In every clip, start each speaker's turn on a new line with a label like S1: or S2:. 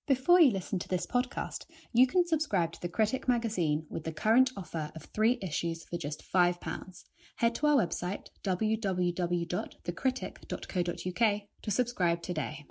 S1: Before you listen to this podcast, you can subscribe to The Critic magazine with the current offer of 3 issues for just £5. Head to our website www.thecritic.co.uk to subscribe today.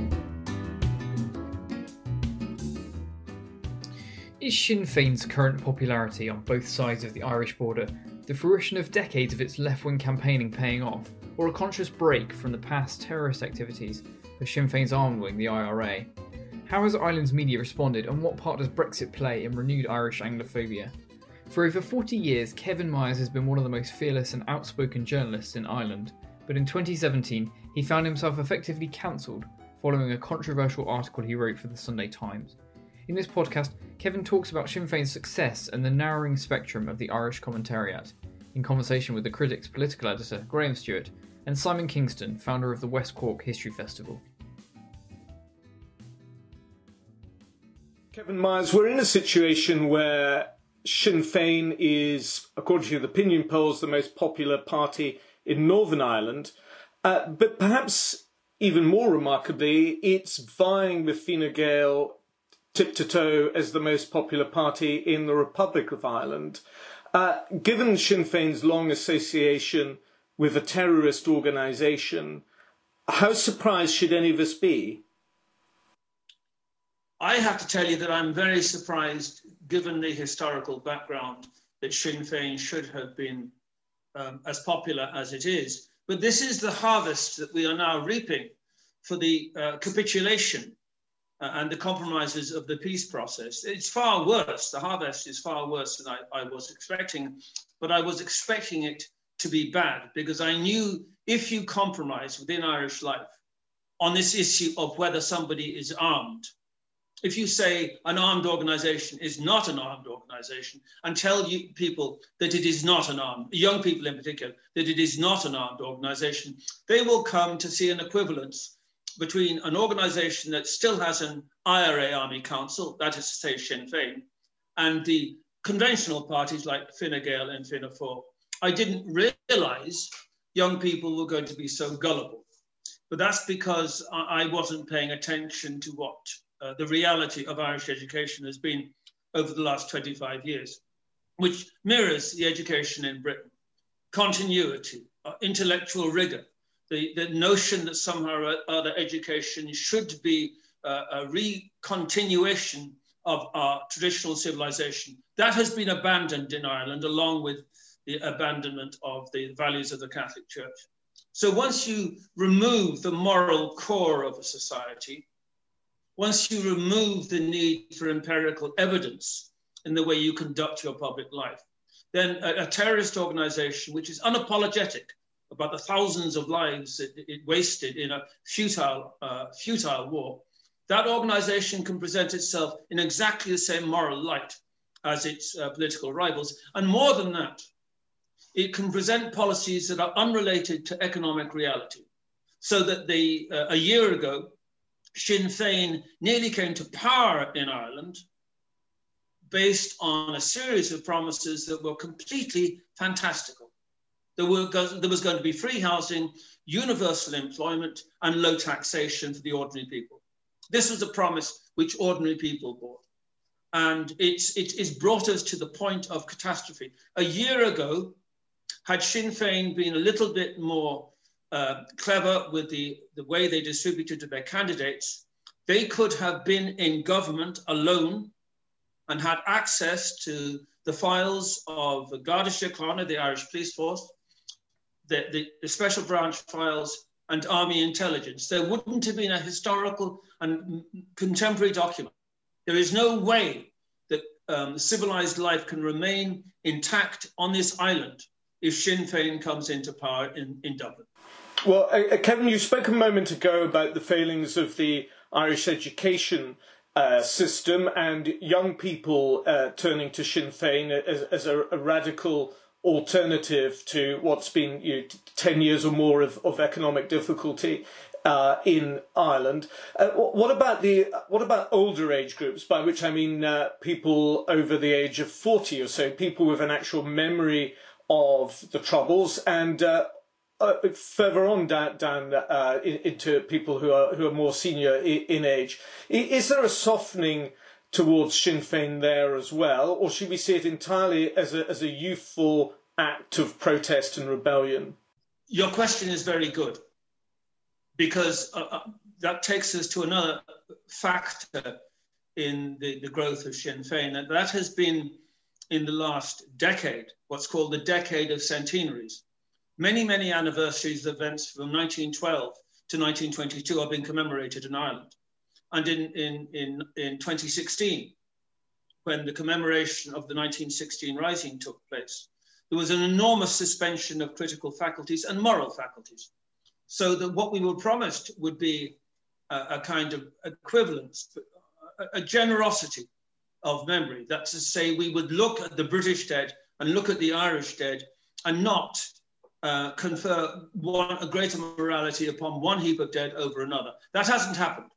S2: Is Sinn Féin's current popularity on both sides of the Irish border the fruition of decades of its left-wing campaigning paying off, or a conscious break from the past terrorist activities of Sinn Féin's armed wing, the IRA? How has Ireland's media responded, and what part does Brexit play in renewed Irish Anglophobia? For over 40 years, Kevin Myers has been one of the most fearless and outspoken journalists in Ireland, but in 2017 he found himself effectively cancelled following a controversial article he wrote for the Sunday Times. In this podcast, Kevin talks about Sinn Féin's success and the narrowing spectrum of the Irish commentariat, in conversation with The Critic's political editor Graham Stewart and Simon Kingston, founder of the West Cork History Festival.
S3: Kevin Myers, we're in a situation where Sinn Féin is, according to the opinion polls, the most popular party in Northern Ireland. But perhaps even more remarkably, it's vying with Fine Gael tip-to-toe as the most popular party in the Republic of Ireland. Given Sinn Féin's long association with a terrorist organisation, how surprised should any of us be?
S4: I have to tell you that I'm very surprised, given the historical background, that Sinn Féin should have been as popular as it is. But this is the harvest that we are now reaping for the capitulation and the compromises of the peace process. It's far worse. The harvest is far worse than I was expecting, but I was expecting it to be bad, because I knew if you compromise within Irish life on this issue of whether somebody is armed, if you say an armed organisation is not an armed organisation and tell people that it is not an armed, young people in particular, that it is not an armed organisation, they will come to see an equivalence between an organisation that still has an IRA Army Council, that is to say Sinn Féin, and the conventional parties like Fine Gael and Fianna Fáil. I didn't realise young people were going to be so gullible, but that's because I wasn't paying attention to what the reality of Irish education has been over the last 25 years, which mirrors the education in Britain. Continuity, intellectual rigour, the notion that somehow or other education should be a recontinuation of our traditional civilization. That has been abandoned in Ireland, along with the abandonment of the values of the Catholic Church. So once you remove the moral core of a society, once you remove the need for empirical evidence in the way you conduct your public life, then a terrorist organization which is unapologetic about the thousands of lives it wasted in a futile war, that organization can present itself in exactly the same moral light as its political rivals. And more than that, it can present policies that are unrelated to economic reality. So that a year ago, Sinn Féin nearly came to power in Ireland based on a series of promises that were completely fantastical. There was going to be free housing, universal employment, and low taxation for the ordinary people. This was a promise which ordinary people bought. And it's brought us to the point of catastrophe. A year ago, had Sinn Féin been a little bit more clever with the way they distributed to their candidates, they could have been in government alone and had access to the files of the Garda Síochána, the Irish police force, the special branch files, and army intelligence. There wouldn't have been a historical and contemporary document. There is no way that civilized life can remain intact on this island if Sinn Féin comes into power in Dublin.
S3: Well, Kevin, you spoke a moment ago about the failings of the Irish education system and young people turning to Sinn Féin as a radical alternative to what's been 10 years or more of economic difficulty in Ireland. What about older age groups, by which I mean people over the age of 40 or so, people with an actual memory of the Troubles, and further on down into people who are more senior in age, is there a softening towards Sinn Féin there as well, or should we see it entirely as a youthful act of protest and rebellion?
S4: Your question is very good, because that takes us to another factor in the growth of Sinn Féin, and that has been, in the last decade, what's called the decade of centenaries. Many, many anniversaries of events from 1912 to 1922 have been commemorated in Ireland. And in 2016, when the commemoration of the 1916 Rising took place, there was an enormous suspension of critical faculties and moral faculties. So that what we were promised would be a kind of equivalence, a generosity of memory. That's to say, we would look at the British dead and look at the Irish dead and not confer a greater morality upon one heap of dead over another. That hasn't happened.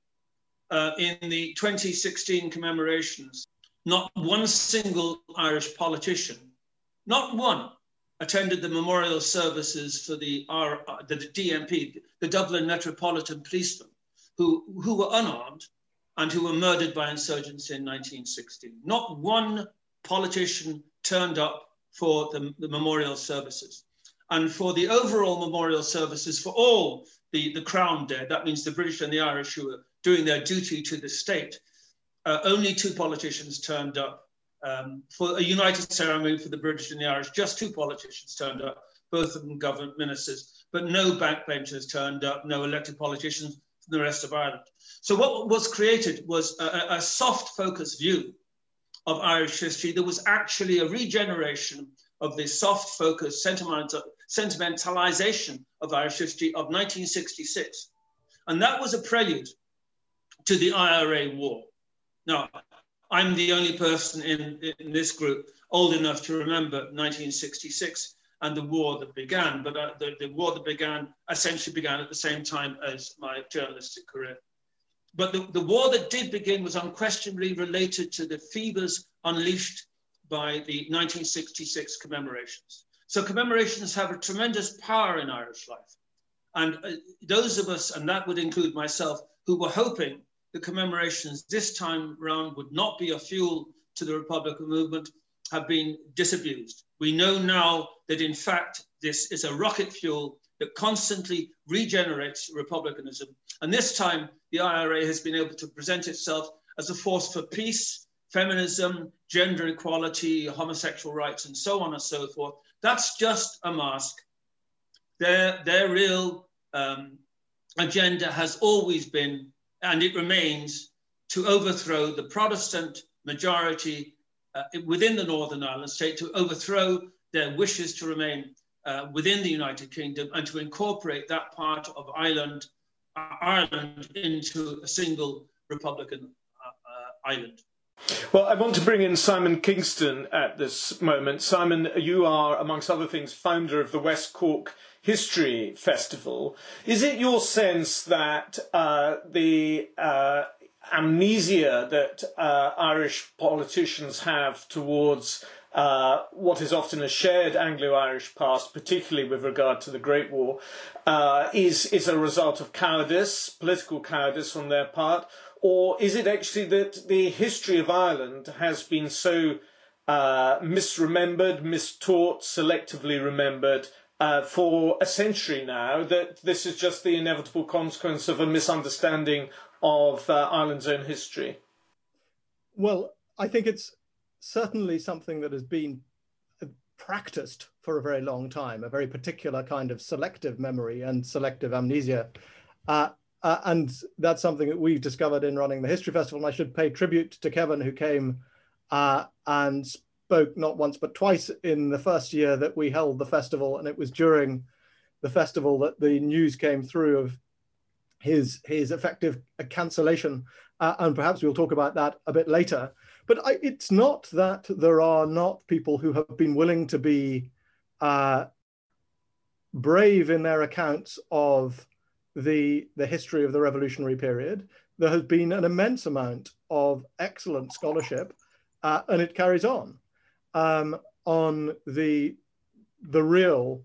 S4: In the 2016 commemorations, not one single Irish politician, not one, attended the memorial services for the DMP, the Dublin Metropolitan Policemen, who were unarmed and who were murdered by insurgents in 1916. Not one politician turned up for the memorial services. And for the overall memorial services for all the Crown dead, that means the British and the Irish who were doing their duty to the state, only two politicians turned up. For a united ceremony for the British and the Irish, just two politicians turned up, both of them government ministers, but no backbenchers turned up, no elected politicians from the rest of Ireland. So what was created was a soft focus view of Irish history. There was actually a regeneration of the soft focus sentimentalization of Irish history of 1966. And that was a prelude to the IRA war. Now, I'm the only person in this group old enough to remember 1966 and the war that began, but the war that began essentially began at the same time as my journalistic career. But the war that did begin was unquestionably related to the fevers unleashed by the 1966 commemorations. So commemorations have a tremendous power in Irish life. And those of us, and that would include myself, who were hoping the commemorations this time round would not be a fuel to the Republican movement, have been disabused. We know now that in fact, this is a rocket fuel that constantly regenerates republicanism. And this time, the IRA has been able to present itself as a force for peace, feminism, gender equality, homosexual rights, and so on and so forth. That's just a mask. Their real agenda has always been, and it remains, to overthrow the Protestant majority within the Northern Ireland state, to overthrow their wishes to remain within the United Kingdom and to incorporate that part of Ireland into a single Republican island.
S3: Well, I want to bring in Simon Kingston at this moment. Simon, you are, amongst other things, founder of the West Cork History Festival. Is it your sense that the amnesia that Irish politicians have towards what is often a shared Anglo-Irish past, particularly with regard to the Great War, is a result of cowardice, political cowardice on their part? Or is it actually that the history of Ireland has been so misremembered, mistaught, selectively remembered for a century now that this is just the inevitable consequence of a misunderstanding of Ireland's own history?
S5: Well, I think it's certainly something that has been practiced for a very long time, a very particular kind of selective memory and selective amnesia. And that's something that we've discovered in running the History Festival. And I should pay tribute to Kevin, who came and spoke not once, but twice in the first year that we held the festival. And it was during the festival that the news came through of his effective cancellation. And perhaps we'll talk about that a bit later. But it's not that there are not people who have been willing to be brave in their accounts of the history of the revolutionary period. There has been an immense amount of excellent scholarship, and it carries on the real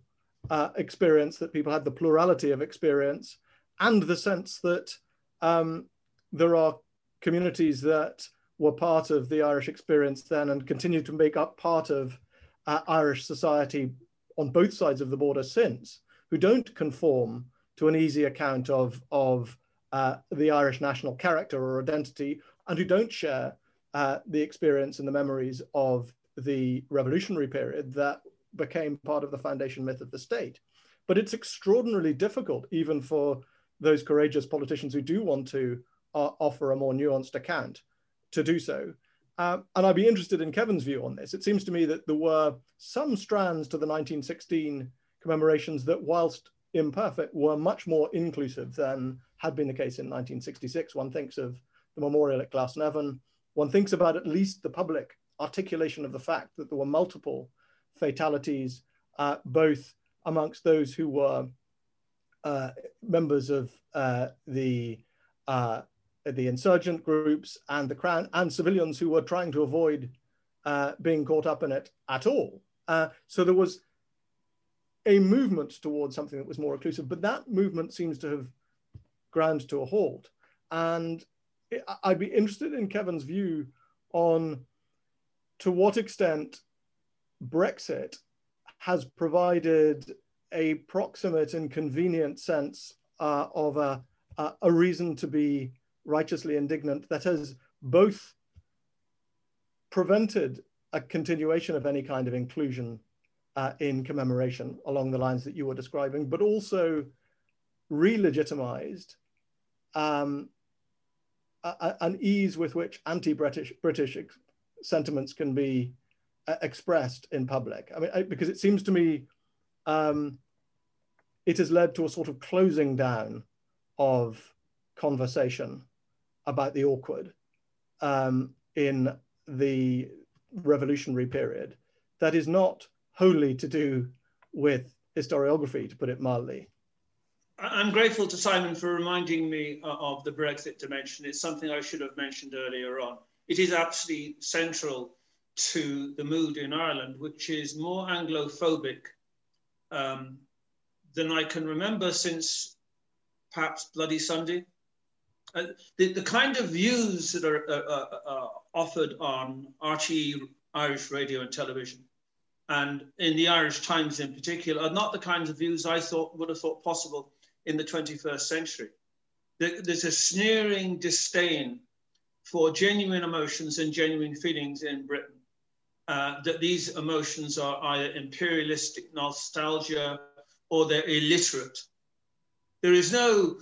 S5: experience, that people had the plurality of experience, and the sense that there are communities that were part of the Irish experience then and continue to make up part of Irish society on both sides of the border since, who don't conform to an easy account of the Irish national character or identity, and who don't share the experience and the memories of the revolutionary period that became part of the foundation myth of the state. But it's extraordinarily difficult, even for those courageous politicians who do want to offer a more nuanced account, to do so. And I'd be interested in Kevin's view on this. It seems to me that there were some strands to the 1916 commemorations that, whilst imperfect, were much more inclusive than had been the case in 1966. One thinks of the memorial at Glasnevin. One thinks about at least the public articulation of the fact that there were multiple fatalities, both amongst those who were members of the insurgent groups and the Crown, and civilians who were trying to avoid being caught up in it at all. So there was a movement towards something that was more inclusive, but that movement seems to have ground to a halt. And I'd be interested in Kevin's view on to what extent Brexit has provided a proximate and convenient sense of a reason to be righteously indignant that has both prevented a continuation of any kind of inclusion in commemoration along the lines that you were describing, but also re-legitimized an ease with which anti-British sentiments can be expressed in public. I mean, because it seems to me it has led to a sort of closing down of conversation about the awkward in the revolutionary period that is not wholly to do with historiography, to put it mildly.
S4: I'm grateful to Simon for reminding me of the Brexit dimension. It's something I should have mentioned earlier on. It is absolutely central to the mood in Ireland, which is more Anglophobic than I can remember since perhaps Bloody Sunday. The kind of views that are offered on RTE, Irish radio and television, and in the Irish Times in particular, are not the kinds of views I would have thought possible in the 21st century. There's a sneering disdain for genuine emotions and genuine feelings in Britain, that these emotions are either imperialistic nostalgia or they're illiterate. There is no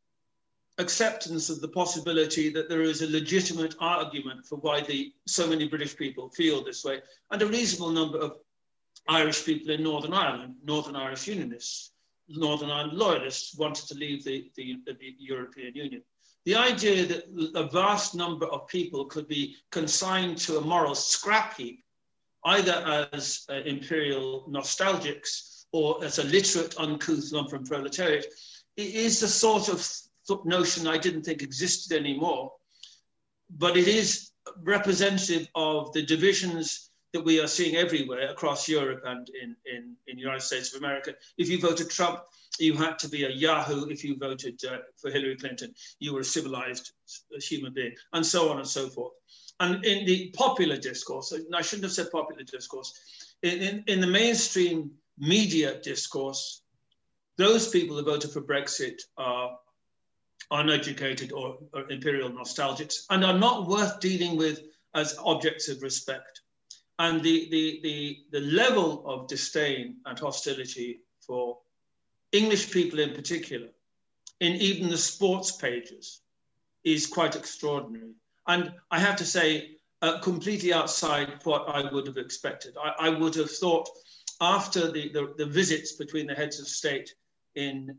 S4: acceptance of the possibility that there is a legitimate argument for why so many British people feel this way, and a reasonable number of Irish people in Northern Ireland, Northern Irish Unionists, Northern Ireland Loyalists, wanted to leave the European Union. The idea that a vast number of people could be consigned to a moral scrap heap, either as imperial nostalgics or as a literate, uncouth lumpen proletariat, is the sort of notion I didn't think existed anymore. But it is representative of the divisions that we are seeing everywhere across Europe and in the United States of America. If you voted Trump, you had to be a Yahoo. If you voted for Hillary Clinton, you were a civilized human being, and so on and so forth. And in the popular discourse, and I shouldn't have said popular discourse, in the mainstream media discourse, those people who voted for Brexit are uneducated or imperial nostalgics and are not worth dealing with as objects of respect. And the level of disdain and hostility for English people in particular, in even the sports pages, is quite extraordinary. And I have to say, completely outside what I would have expected. I would have thought after the visits between the heads of state in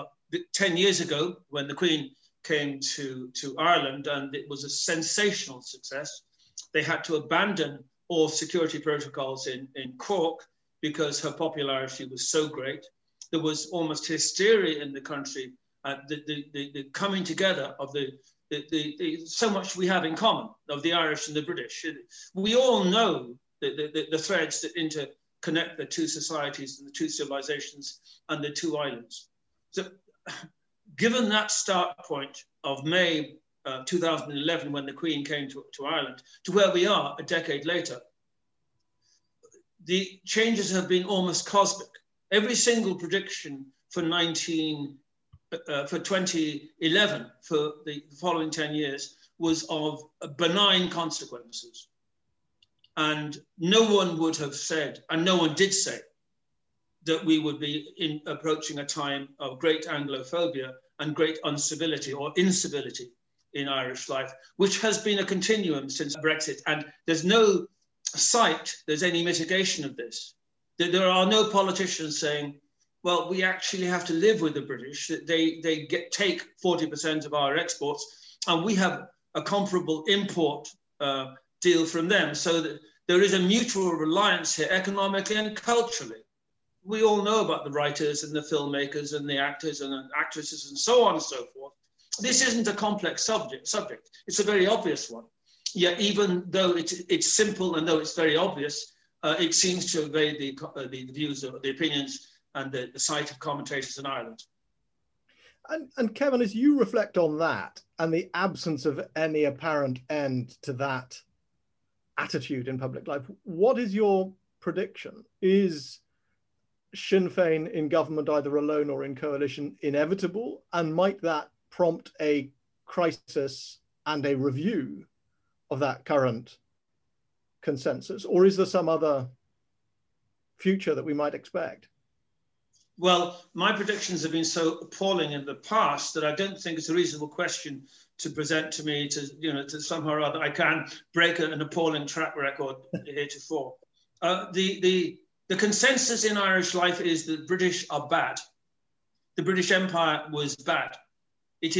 S4: 10 years ago, when the Queen came to Ireland, and it was a sensational success, they had to abandon all security protocols in Cork because her popularity was so great. There was almost hysteria in the country, the coming together of so much we have in common, of the Irish and the British. We all know the threads that connect the two societies and the two civilizations and the two islands. So given that start point of May 2011, when the Queen came to Ireland, to where we are a decade later, the changes have been almost cosmic. Every single prediction for 2011, for the following 10 years, was of benign consequences. And no one would have said, and no one did say, that we would be approaching a time of great Anglophobia and great uncivility or incivility in Irish life, which has been a continuum since Brexit. And there's no sight, there's any mitigation of this. There are no politicians saying, well, we actually have to live with the British, that they take 40% of our exports, and we have a comparable import deal from them, so that there is a mutual reliance here, economically and culturally. We all know about the writers and the filmmakers and the actors and actresses and so on and so forth. This isn't a complex subject. It's a very obvious one. Yet even though it's simple and though it's very obvious, it seems to evade the views or the opinions and the sight of commentators in Ireland.
S5: And Kevin, as you reflect on that and the absence of any apparent end to that attitude in public life, what is your prediction? Is Sinn Féin in government, either alone or in coalition, inevitable? And might that prompt a crisis and a review of that current consensus? Or is there some other future that we might expect?
S4: Well, my predictions have been so appalling in the past that I don't think it's a reasonable question to present to me to somehow or other I can break an appalling track record heretofore. The consensus in Irish life is that the British are bad. The British Empire was bad. It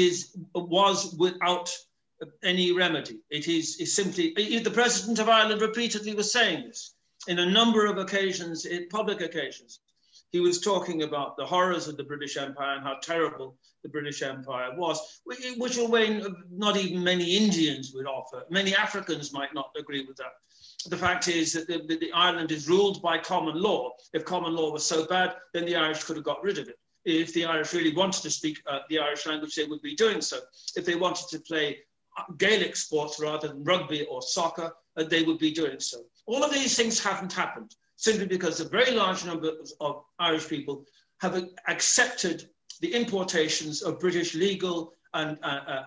S4: was without any remedy. It is simply, the President of Ireland repeatedly was saying this in a number of occasions, in public occasions. He was talking about the horrors of the British Empire and how terrible the British Empire was, which a way not even many Indians would offer. Many Africans might not agree with that. The fact is that the Ireland is ruled by common law. If common law was so bad, then the Irish could have got rid of it. If the Irish really wanted to speak the Irish language, they would be doing so. If they wanted to play Gaelic sports rather than rugby or soccer, they would be doing so. All of these things haven't happened, simply because a very large number of Irish people have accepted the importations of British legal and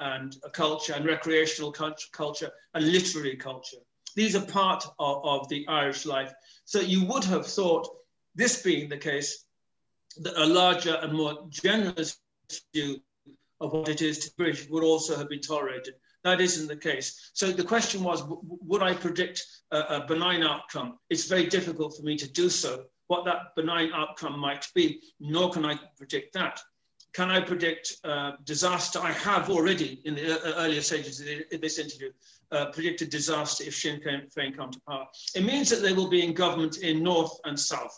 S4: culture and recreational culture and literary culture. These are part of the Irish life. So you would have thought, this being the case, that a larger and more generous view of what it is to be British would also have been tolerated. That isn't the case. So the question was, would I predict a benign outcome? It's very difficult for me to do so. What that benign outcome might be, nor can I predict that. Can I predict disaster? I have already, in the earlier stages of this interview, predicted disaster if Sinn Féin come to power. It means that they will be in government in North and South.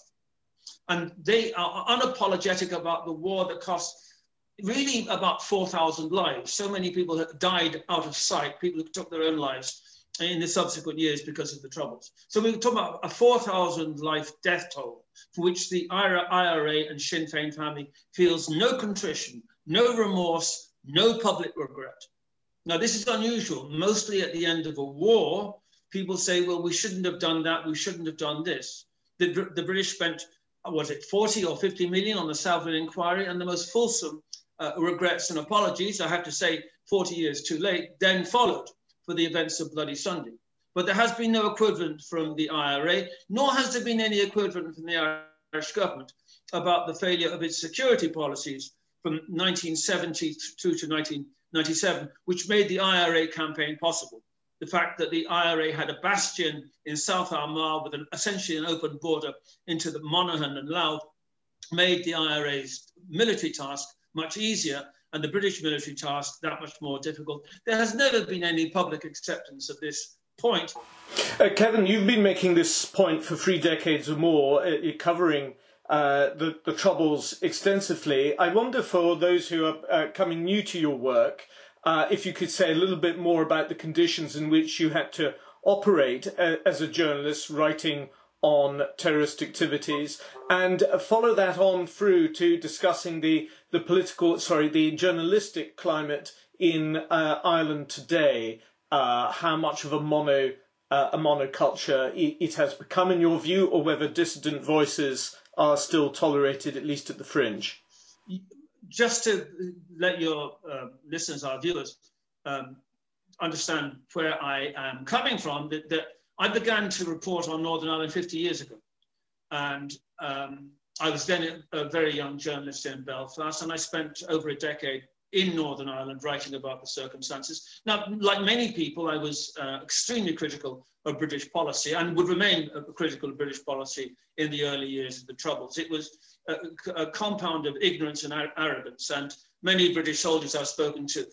S4: And they are unapologetic about the war that cost really about 4,000 lives. So many people have died out of sight, people who took their own lives in the subsequent years because of the Troubles. So we're talking about a 4,000 life death toll for which the IRA and Sinn Féin family feels no contrition, no remorse, no public regret. Now, this is unusual. Mostly at the end of a war, people say, well, we shouldn't have done that, we shouldn't have done this. The British spent, was it 40 or 50 million on the Salvin inquiry, and the most fulsome regrets and apologies, I have to say 40 years too late, then followed for the events of Bloody Sunday. But there has been no equivalent from the IRA, nor has there been any equivalent from the Irish government about the failure of its security policies from 1970 through to 1997, which made the IRA campaign possible. The fact that the IRA had a bastion in South Armagh with essentially an open border into the Monaghan and Louth made the IRA's military task much easier and the British military task that much more difficult. There has never been any public acceptance of this point.
S3: Kevin, you've been making this point for 3 decades or more, covering the Troubles extensively. I wonder, for those who are coming new to your work, if you could say a little bit more about the conditions in which you had to operate as a journalist writing on terrorist activities, and follow that on through to discussing the journalistic climate in Ireland today. How much of a monoculture it has become, in your view, or whether dissident voices are still tolerated, at least at the fringe?
S4: Just to let your listeners, our viewers, understand where I am coming from, that I began to report on Northern Ireland 50 years ago. And I was then a very young journalist in Belfast, and I spent over a decade in Northern Ireland writing about the circumstances. Now, like many people, I was extremely critical of British policy and would remain critical of British policy in the early years of the Troubles. It was a compound of ignorance and arrogance, and many British soldiers I've spoken to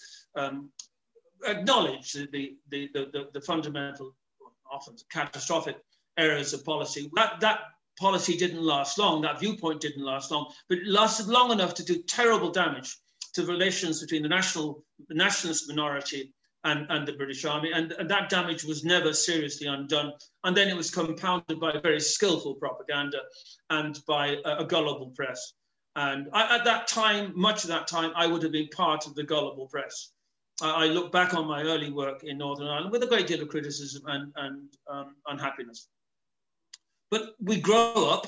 S4: acknowledge the fundamental, often catastrophic errors of policy. That policy didn't last long, that viewpoint didn't last long, but it lasted long enough to do terrible damage to relations between the nationalist minority and the British Army, and that damage was never seriously undone. And then it was compounded by very skillful propaganda and by a gullible press. And at that time, much of that time, I would have been part of the gullible press. I look back on my early work in Northern Ireland with a great deal of criticism and unhappiness. But we grow up,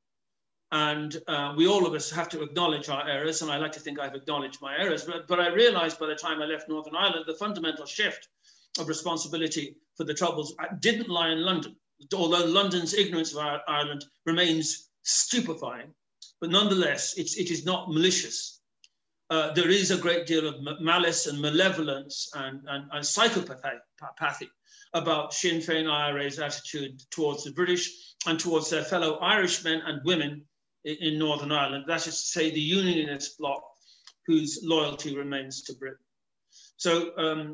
S4: and we all of us have to acknowledge our errors, and I like to think I've acknowledged my errors, but I realized by the time I left Northern Ireland, the fundamental shift of responsibility for the Troubles didn't lie in London, although London's ignorance of Ireland remains stupefying, but nonetheless, it is not malicious. There is a great deal of malice and malevolence and psychopathy about Sinn Féin IRA's attitude towards the British and towards their fellow Irishmen and women in Northern Ireland. That is to say, the Unionist bloc whose loyalty remains to Britain. So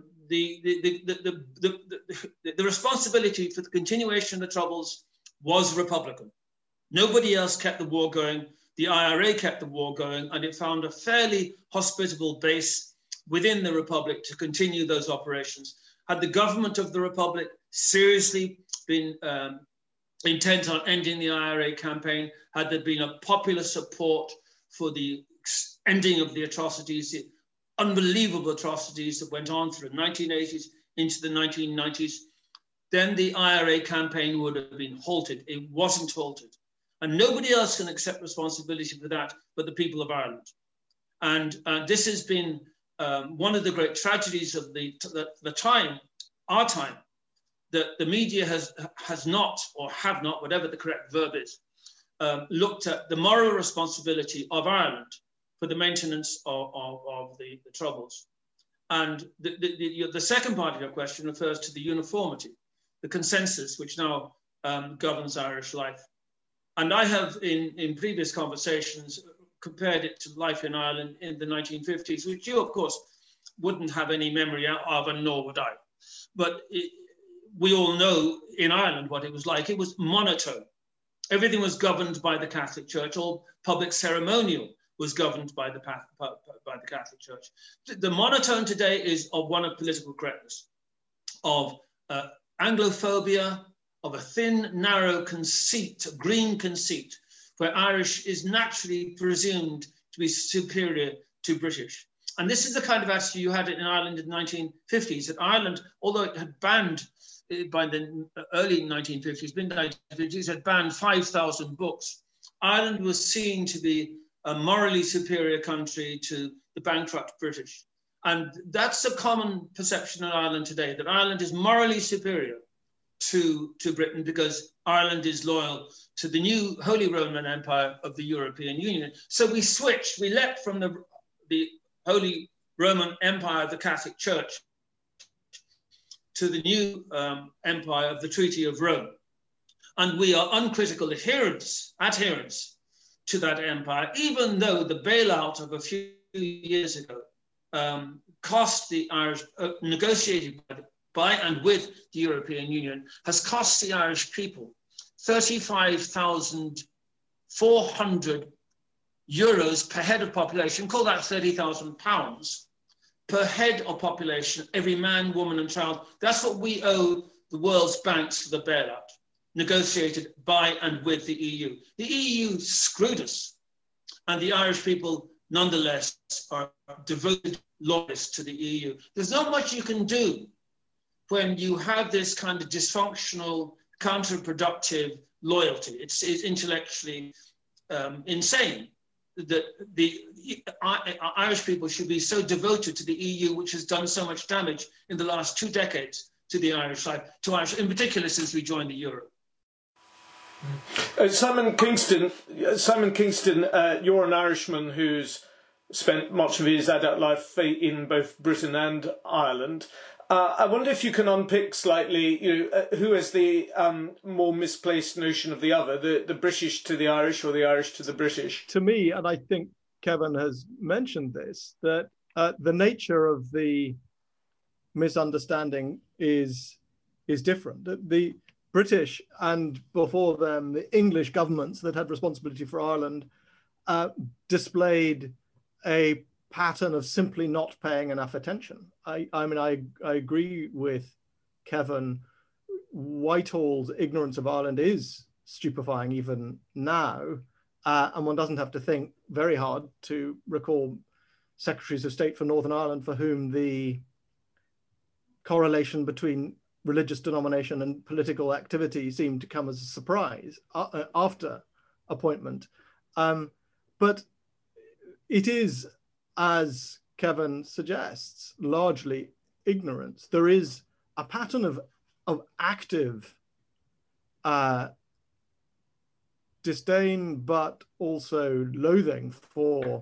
S4: the responsibility for the continuation of the Troubles was Republican. Nobody else kept the war going. The IRA kept the war going, and it found a fairly hospitable base within the Republic to continue those operations. Had the government of the Republic seriously been intent on ending the IRA campaign, had there been a popular support for the ending of the atrocities, the unbelievable atrocities that went on through the 1980s into the 1990s, then the IRA campaign would have been halted. It wasn't halted. And nobody else can accept responsibility for that but the people of Ireland. And this has been one of the great tragedies of the time, our time, that the media has not, or have not, whatever the correct verb is, looked at the moral responsibility of Ireland for the maintenance of the Troubles. And the second part of your question refers to the uniformity, the consensus which now governs Irish life. And I have, in previous conversations, compared it to life in Ireland in the 1950s, which you, of course, wouldn't have any memory of, and nor would I. But we all know in Ireland what it was like. It was monotone. Everything was governed by the Catholic Church. All public ceremonial was governed by the Catholic Church. The monotone today is of one of political correctness, of Anglophobia, of a thin, narrow conceit, a green conceit, where Irish is naturally presumed to be superior to British. And this is the kind of attitude you had in Ireland in the 1950s, that Ireland, although it had banned by the early 1950s, mid-1950s, had banned 5,000 books. Ireland was seen to be a morally superior country to the bankrupt British. And that's a common perception in Ireland today, that Ireland is morally superior to Britain because Ireland is loyal to the new Holy Roman Empire of the European Union. So we switched, we leapt from the Holy Roman Empire of the Catholic Church to the new empire of the Treaty of Rome. And we are uncritical adherents to that empire, even though the bailout of a few years ago cost the Irish, negotiated by and with the European Union, has cost the Irish people 35,400 euros per head of population, call that 30,000 pounds per head of population, every man, woman and child. That's what we owe the world's banks for the bailout. negotiated by and with the EU. The EU screwed us, and the Irish people nonetheless are devoted loyalists to the EU. There's not much you can do when you have this kind of dysfunctional, counterproductive loyalty. It's intellectually insane that the Irish people should be so devoted to the EU, which has done so much damage in the last 2 decades to the Irish life, to Irish, in particular since we joined the euro.
S3: Simon Kingston, you're an Irishman who's spent much of his adult life in both Britain and Ireland. I wonder if you can unpick slightly, who has the more misplaced notion of the other, the British to the Irish or the Irish to the British?
S5: To me, and I think Kevin has mentioned this, that the nature of the misunderstanding is different. The British and before them the English governments that had responsibility for Ireland displayed a pattern of simply not paying enough attention. I agree with Kevin. Whitehall's ignorance of Ireland is stupefying even now, and one doesn't have to think very hard to recall secretaries of state for Northern Ireland for whom the correlation between religious denomination and political activity seemed to come as a surprise after appointment. But it is, as Kevin suggests, largely ignorance. There is a pattern of active disdain, but also loathing for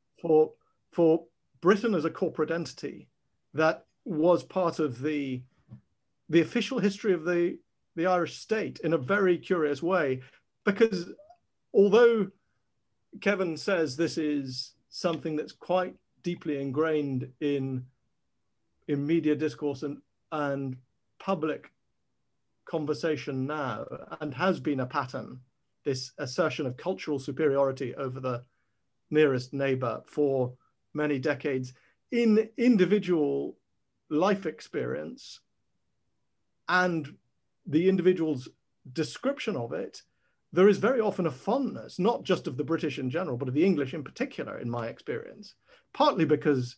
S5: Britain as a corporate entity that was part of the official history of the Irish state in a very curious way, because although Kevin says this is something that's quite deeply ingrained in media discourse and public conversation now, and has been a pattern, this assertion of cultural superiority over the nearest neighbor for many decades, in individual life experience and the individual's description of it, there is very often a fondness, not just of the British in general, but of the English in particular, in my experience, partly because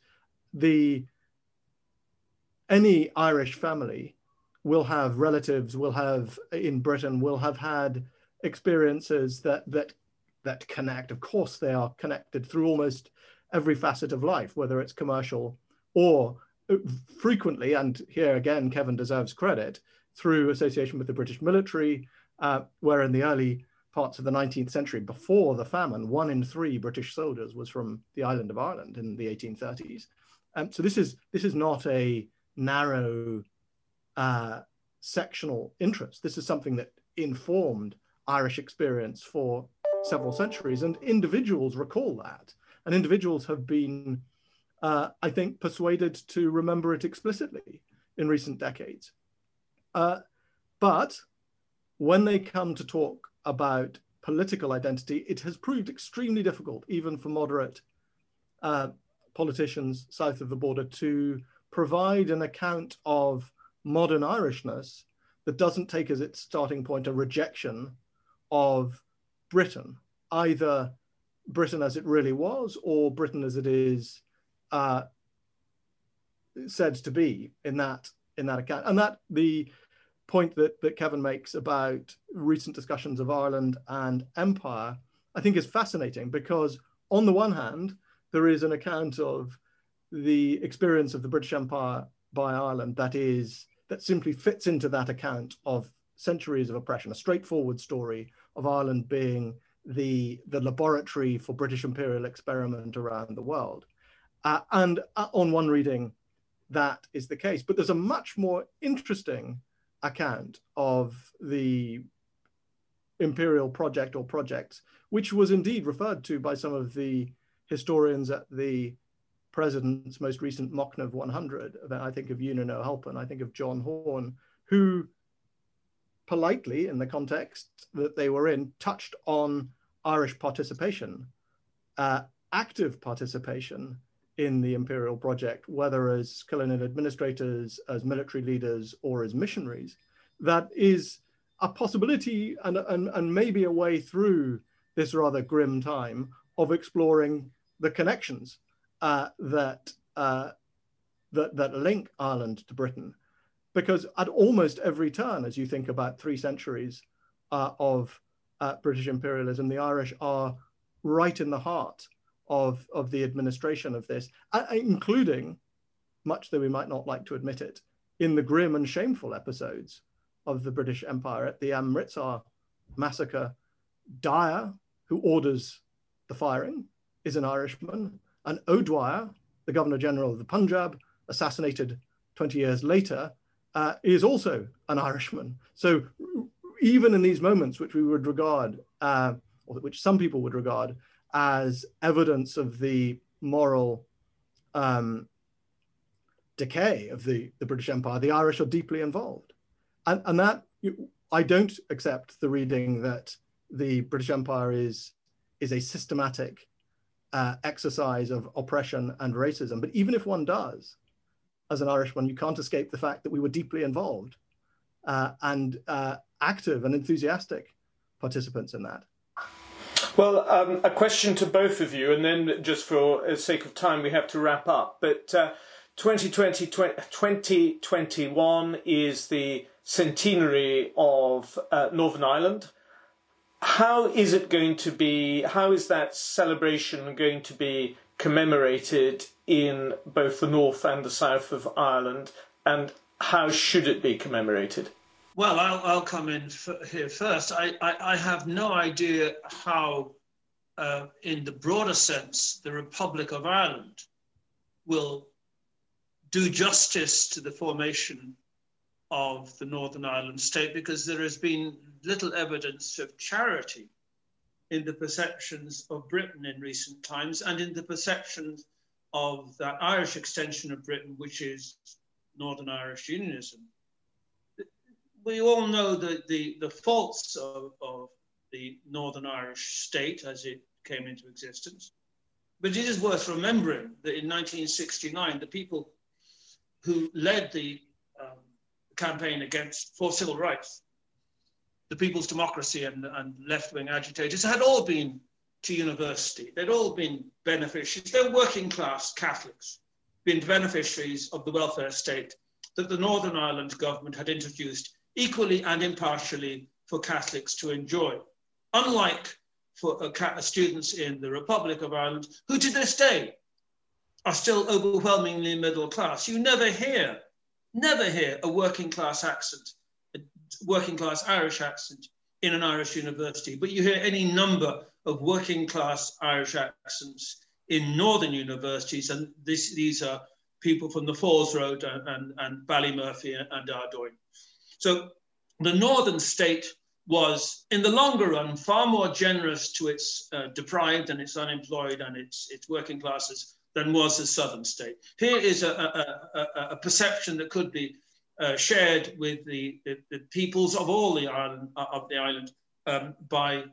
S5: any Irish family will have relatives, in Britain, will have had experiences that connect. Of course, they are connected through almost every facet of life, whether it's commercial or frequently, and here again, Kevin deserves credit, through association with the British military, where in the early parts of the 19th century, before the famine, 1 in 3 British soldiers was from the island of Ireland in the 1830s. So this is not a narrow sectional interest. This is something that informed Irish experience for several centuries, and individuals recall that. And individuals have been, I think, persuaded to remember it explicitly in recent decades. But when they come to talk about political identity, it has proved extremely difficult, even for moderate politicians south of the border, to provide an account of modern Irishness that doesn't take as its starting point a rejection of Britain, either Britain as it really was or Britain as it is said to be in that account. And that the point that Kevin makes about recent discussions of Ireland and empire, I think is fascinating, because on the one hand, there is an account of the experience of the British Empire by Ireland that simply fits into that account of centuries of oppression, a straightforward story of Ireland being the laboratory for British imperial experiment around the world. And on one reading, that is the case. But there's a much more interesting account of the imperial project or projects, which was indeed referred to by some of the historians at the president's most recent Mochnov 100. I think of Eunan O'Halpin, I think of John Horne, who politely, in the context that they were in, touched on Irish participation, active participation in the imperial project, whether as colonial administrators, as military leaders, or as missionaries. That is, a possibility and maybe a way through this rather grim time of exploring the connections that link Ireland to Britain. Because at almost every turn, as you think about 3 centuries of British imperialism, the Irish are right in the heart of the administration of this, including, much though we might not like to admit it, in the grim and shameful episodes of the British Empire. At the Amritsar massacre, Dyer, who orders the firing, is an Irishman, and O'Dwyer, the Governor General of the Punjab, assassinated 20 years later, is also an Irishman. So even in these moments, which we would regard, or which some people would regard as evidence of the moral decay of the British Empire, the Irish are deeply involved. And that, I don't accept the reading that the British Empire is a systematic exercise of oppression and racism. But even if one does, as an Irishman, you can't escape the fact that we were deeply involved and active and enthusiastic participants in that.
S3: Well, a question to both of you, and then just for the sake of time, we have to wrap up. But 2021 is the centenary of Northern Ireland. How is that celebration going to be commemorated in both the north and the south of Ireland, and how should it be commemorated?
S4: Well, I'll come in here first. I have no idea how, in the broader sense, the Republic of Ireland will do justice to the formation of the Northern Ireland state, because there has been little evidence of charity in the perceptions of Britain in recent times, and in the perceptions of that Irish extension of Britain, which is Northern Irish Unionism. We all know the faults of the Northern Irish state as it came into existence. But it is worth remembering that in 1969, the people who led the campaign for civil rights, the People's Democracy and left-wing agitators, had all been to university. They'd all been beneficiaries. They're working class Catholics, been beneficiaries of the welfare state that the Northern Ireland government had introduced equally and impartially for Catholics to enjoy. Unlike for students in the Republic of Ireland, who to this day are still overwhelmingly middle class. You never hear a working class accent, a working class Irish accent in an Irish university, but you hear any number of working class Irish accents in northern universities, and these are people from the Falls Road and Ballymurphy and Ardoyne. So the northern state was, in the longer run, far more generous to its deprived and its unemployed and its working classes than was the southern state. Here is a perception that could be shared with the peoples of all the island by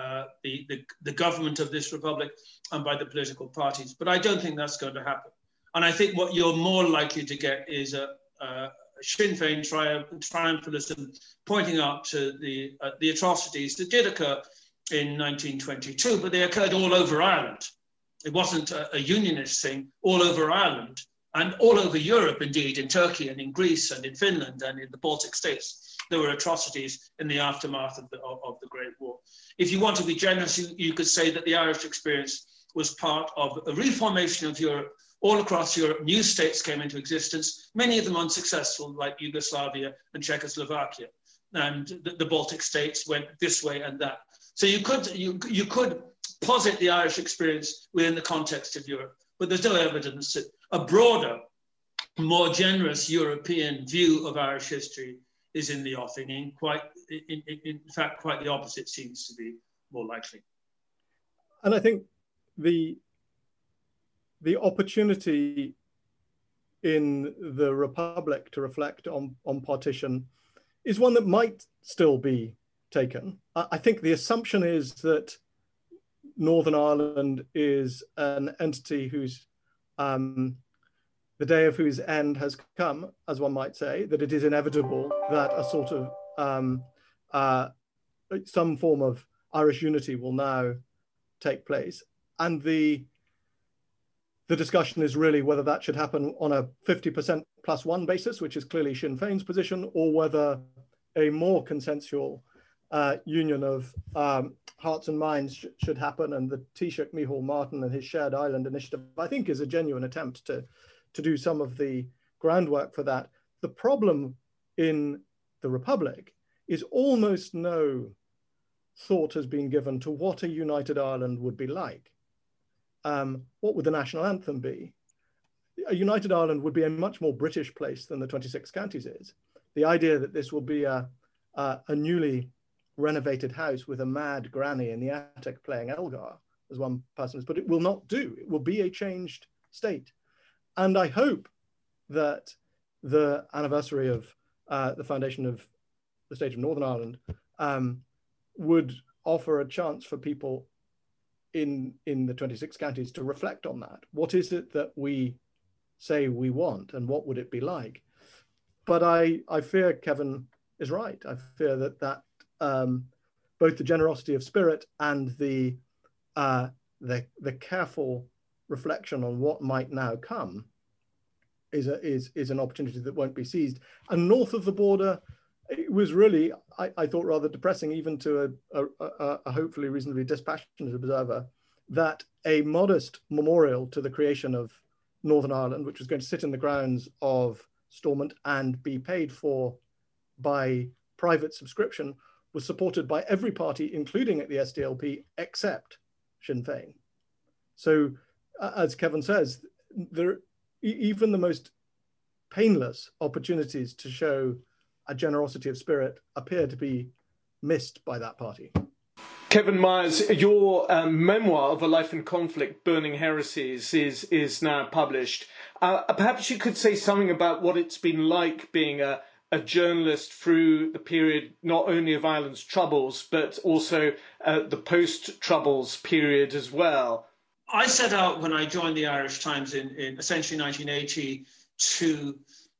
S4: the government of this republic and by the political parties. But I don't think that's going to happen. And I think what you're more likely to get is a Sinn Féin triumphalism pointing out to the atrocities that did occur in 1922, but they occurred all over Ireland. It wasn't a unionist thing. All over Ireland and all over Europe, indeed, in Turkey and in Greece and in Finland and in the Baltic states, there were atrocities in the aftermath of the Great War. If you want to be generous, you could say that the Irish experience was part of a reformation of Europe. All across Europe, new states came into existence, many of them unsuccessful, like Yugoslavia and Czechoslovakia. And the Baltic states went this way and that. So you could posit the Irish experience within the context of Europe, but there's no evidence that a broader, more generous European view of Irish history is in the offing. In fact, quite the opposite seems to be more likely.
S5: And I think the opportunity in the Republic to reflect on partition is one that might still be taken. I think the assumption is that Northern Ireland is an entity whose the day of whose end has come, as one might say, that it is inevitable that a sort of some form of Irish unity will now take place. And the discussion is really whether that should happen on a 50% plus one basis, which is clearly Sinn Féin's position, or whether a more consensual union of hearts and minds should happen. And the Taoiseach Micheál Martin and his Shared Island initiative, I think, is a genuine attempt to do some of the groundwork for that. The problem in the Republic is almost no thought has been given to what a united Ireland would be like. What would the national anthem be? A united Ireland would be a much more British place than the 26 counties is. The idea that this will be a newly renovated house with a mad granny in the attic playing Elgar, as one person has put it, will not do. It will be a changed state. And I hope that the anniversary of the foundation of the state of Northern Ireland would offer a chance for people in the 26 counties to reflect on that. What is it that we say we want, and what would it be like? But I fear Kevin is right. I fear that both the generosity of spirit and the careful reflection on what might now come is an opportunity that won't be seized. And north of the border, it was really, I thought, rather depressing, even to a hopefully reasonably dispassionate observer, that a modest memorial to the creation of Northern Ireland, which was going to sit in the grounds of Stormont and be paid for by private subscription, was supported by every party, including at the SDLP, except Sinn Féin. So, as Kevin says, even the most painless opportunities to show a generosity of spirit appear to be missed by that party.
S3: Kevin Myers, your memoir of a life in conflict, Burning Heresies, is now published. Perhaps you could say something about what it's been like being a journalist through the period not only of Ireland's troubles, but also the post-troubles period as well.
S4: I set out when I joined the Irish Times in essentially 1980 to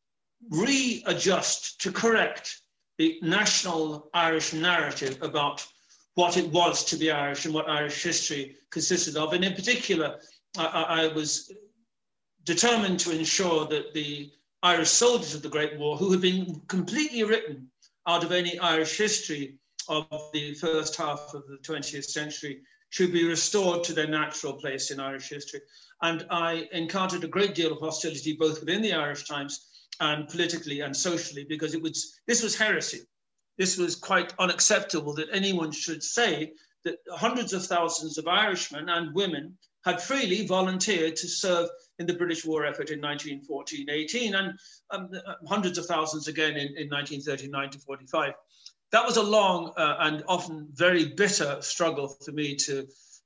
S4: readjust, to correct the national Irish narrative about what it was to be Irish and what Irish history consisted of. And in particular, I was determined to ensure that the Irish soldiers of the Great War, who had been completely written out of any Irish history of the first half of the 20th century, should be restored to their natural place in Irish history. And I encountered a great deal of hostility, both within the Irish Times and politically and socially, because this was heresy. This was quite unacceptable that anyone should say that hundreds of thousands of Irishmen and women had freely volunteered to serve in the British war effort in 1914-18 and hundreds of thousands again in 1939 to 45. That was a long and often very bitter struggle for me to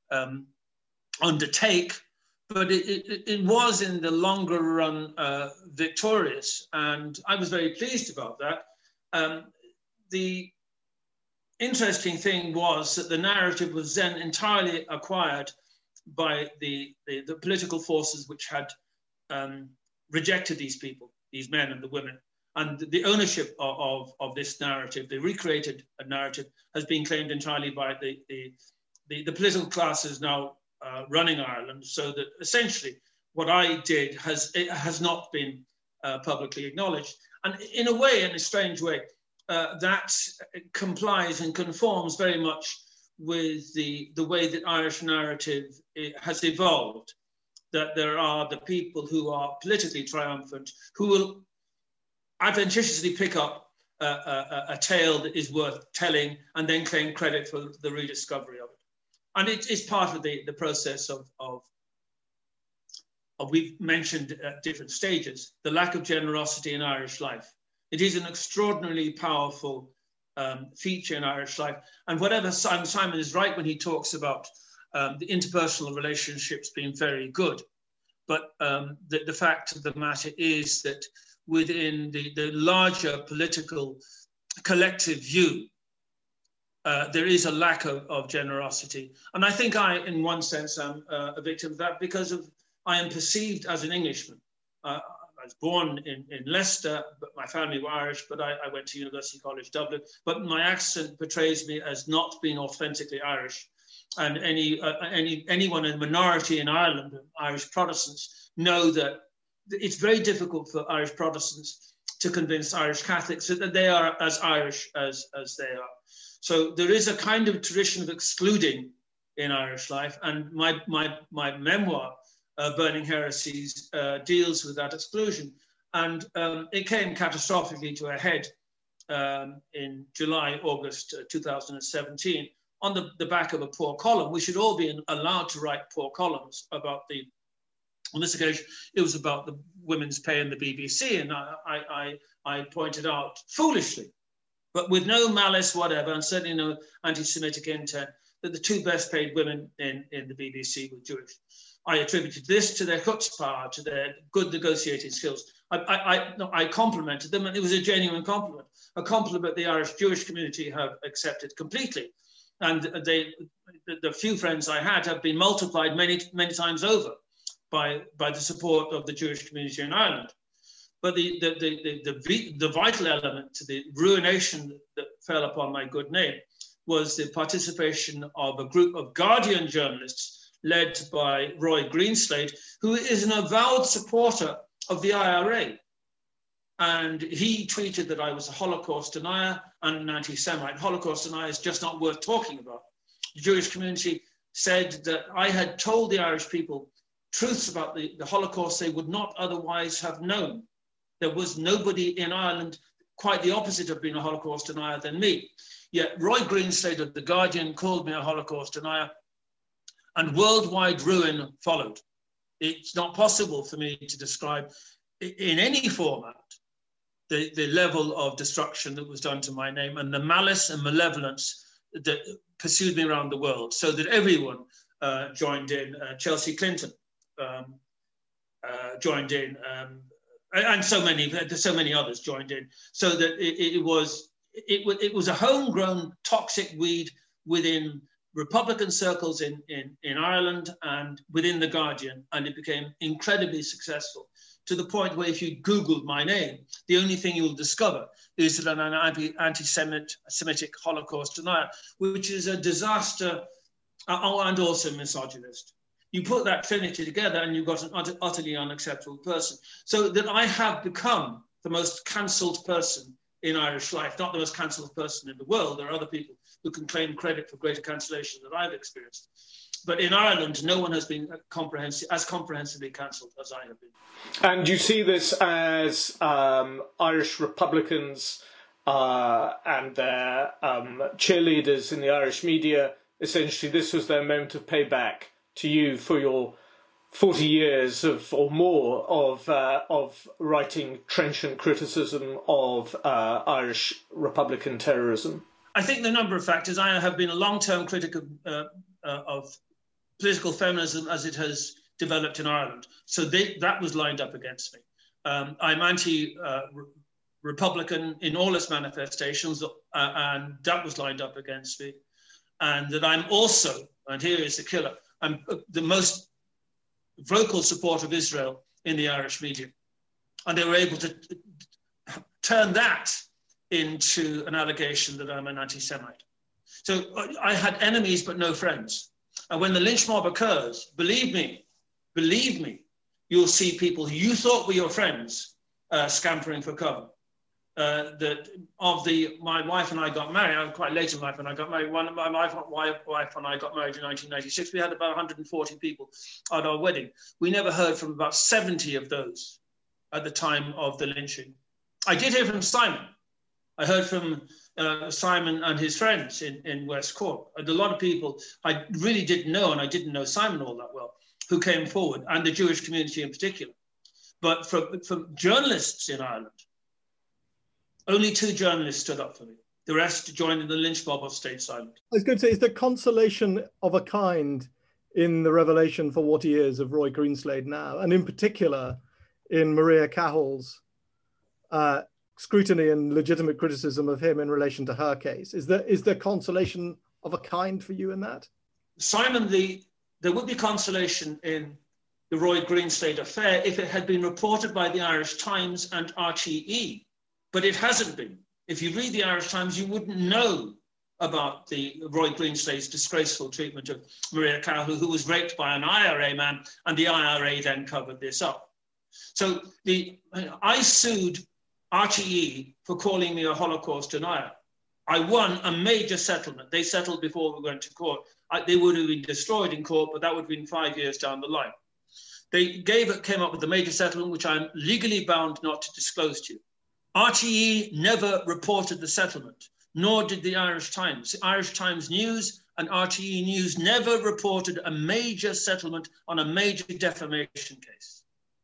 S4: undertake, but it was in the longer run victorious, and I was very pleased about that. The interesting thing was that the narrative was then entirely acquired by the political forces which had rejected these people, these men and the women. And the ownership of this narrative, the recreated narrative, has been claimed entirely by the political classes now running Ireland, so that essentially what I did has not been publicly acknowledged. And in a way, in a strange way, that complies and conforms very much with the way that Irish narrative has evolved, that there are the people who are politically triumphant, who will adventitiously pick up a tale that is worth telling and then claim credit for the rediscovery of it. And it is part of the process of we've mentioned at different stages, the lack of generosity in Irish life. It is an extraordinarily powerful feature in Irish life. And whatever Simon is right when he talks about the interpersonal relationships being very good. But the fact of the matter is that within the larger political collective view, there is a lack of generosity. And I think in one sense, I'm a victim of that because I am perceived as an Englishman. I was born in Leicester, but my family were Irish, but I went to University College Dublin. But my accent portrays me as not being authentically Irish. And anyone in minority in Ireland, Irish Protestants, know that it's very difficult for Irish Protestants to convince Irish Catholics that they are as Irish as they are. So there is a kind of tradition of excluding in Irish life, and my memoir, Burning Heresies, deals with that exclusion. And it came catastrophically to a head in July, August 2017, on the back of a poor column. We should all be allowed to write poor columns about on this occasion, it was about the women's pay in the BBC, and I pointed out foolishly, but with no malice whatever, and certainly no anti-Semitic intent, that the two best paid women in the BBC were Jewish. I attributed this to their chutzpah, to their good negotiating skills. I complimented them, and it was a genuine compliment, a compliment the Irish Jewish community have accepted completely. And the few friends I had have been multiplied many, many times over by the support of the Jewish community in Ireland. But the vital element to the ruination that fell upon my good name was the participation of a group of Guardian journalists led by Roy Greenslade, who is an avowed supporter of the IRA. And he tweeted that I was a Holocaust denier and an anti-Semite. Holocaust denier is just not worth talking about. The Jewish community said that I had told the Irish people truths about the Holocaust they would not otherwise have known. There was nobody in Ireland quite the opposite of being a Holocaust denier than me. Yet Roy Greenslade of The Guardian called me a Holocaust denier, and worldwide ruin followed. It's not possible for me to describe in any format the level of destruction that was done to my name and the malice and malevolence that pursued me around the world, so that everyone joined in. Chelsea Clinton joined in, and so many others joined in, so that it was a homegrown toxic weed within Republican circles in Ireland and within The Guardian, and it became incredibly successful, to the point where if you Googled my name, the only thing you'll discover is that I'm an anti-Semitic Holocaust denier, which is a disaster and also misogynist. You put that trinity together and you've got an utterly unacceptable person. So that I have become the most cancelled person in Irish life, not the most cancelled person in the world. There are other people who can claim credit for greater cancellation that I've experienced. But in Ireland, no one has been as comprehensively cancelled as I have been.
S3: And you see this as Irish Republicans and their cheerleaders in the Irish media, essentially this was their moment of payback to you for your 40 years or more of writing trenchant criticism of Irish Republican terrorism?
S4: I think the number of factors. I have been a long-term critic of political feminism as it has developed in Ireland. So that was lined up against me. I'm anti-Republican in all its manifestations, and that was lined up against me. And that I'm also, and here is the killer, I'm the most vocal supporter of Israel in the Irish media. And they were able to turn that into an allegation that I'm an anti-Semite. So I had enemies but no friends. And when the lynch mob occurs, believe me, you'll see people who you thought were your friends scampering for cover. My wife and I got married. I'm quite late in life when I got married. My wife and I got married in 1996. We had about 140 people at our wedding. We never heard from about 70 of those at the time of the lynching. I did hear from Simon. I heard from Simon and his friends in West Cork. And a lot of people I really didn't know, and I didn't know Simon all that well, who came forward, and the Jewish community in particular. But from journalists in Ireland, only 2 journalists stood up for me. The rest joined in the lynch mob of State Silent.
S5: I was going to say, is there consolation of a kind in the revelation for what he is of Roy Greenslade now, and in particular in Maria Cahill's scrutiny and legitimate criticism of him in relation to her case? Is there consolation of a kind for you in that?
S4: Simon, there would be consolation in the Roy Greenslade affair if it had been reported by the Irish Times and RTE, but it hasn't been. If you read the Irish Times, you wouldn't know about the Roy Greenslade's disgraceful treatment of Maria Cahill, who was raped by an IRA man, and the IRA then covered this up. So I sued RTE for calling me a Holocaust denier. I won a major settlement. They settled before we went to court. They would have been destroyed in court, but that would have been 5 years down the line. They came up with a major settlement, which I'm legally bound not to disclose to you. RTE never reported the settlement, nor did the Irish Times. The Irish Times News and RTE News never reported a major settlement on a major defamation case.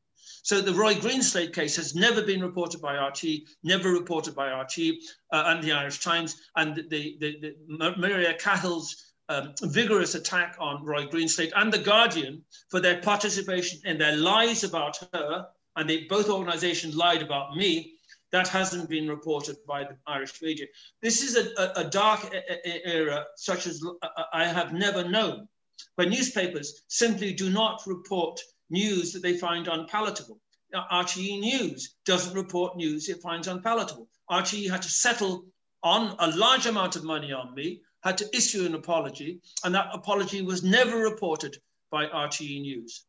S4: So the Roy Greenslade case has never been reported by RTE, never reported by RTE and the Irish Times, and the Maria Cahill's vigorous attack on Roy Greenslade and The Guardian for their participation in their lies about her, and both organizations lied about me, that hasn't been reported by the Irish media. This is a dark era such as I have never known, where newspapers simply do not report news that they find unpalatable. RTE News doesn't report news it finds unpalatable. RTE had to settle on a large amount of money on me, had to issue an apology, and that apology was never reported by RTE News.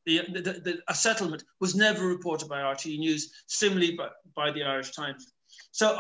S4: A settlement was never reported by RTE News, similarly by the Irish Times. So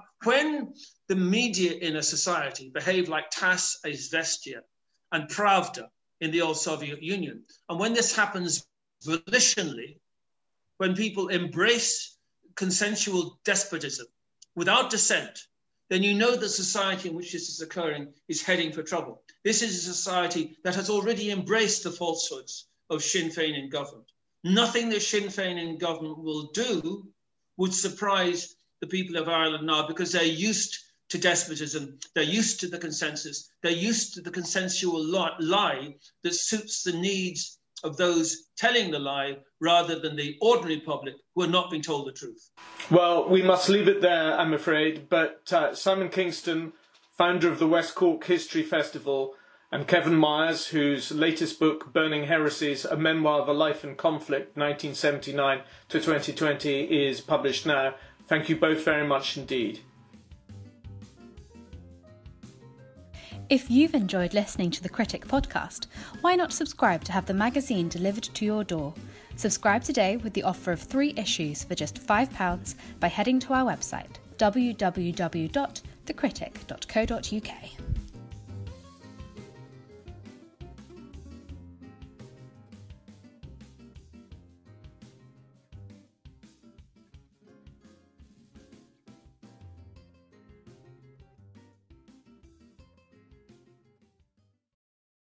S4: when the media in a society behave like TASS, Izvestia, and Pravda in the old Soviet Union, and when this happens volitionally, when people embrace consensual despotism without dissent, then you know the society in which this is occurring is heading for trouble. This is a society that has already embraced the falsehoods of Sinn Féin in government. Nothing that Sinn Féin in government will do would surprise the people of Ireland now, because they're used to despotism, they're used to the consensus, they're used to the consensual lie that suits the needs of those telling the lie rather than the ordinary public who are not being told the truth.
S3: Well, we must leave it there, I'm afraid, but Simon Kingston, founder of the West Cork History Festival, and Kevin Myers, whose latest book, Burning Heresies, A Memoir of a Life in Conflict, 1979 to 2020, is published now. Thank you both very much indeed.
S1: If you've enjoyed listening to the Critic podcast, why not subscribe to have the magazine delivered to your door? Subscribe today with the offer of 3 issues for just £5 by heading to our website, www.thecritic.co.uk.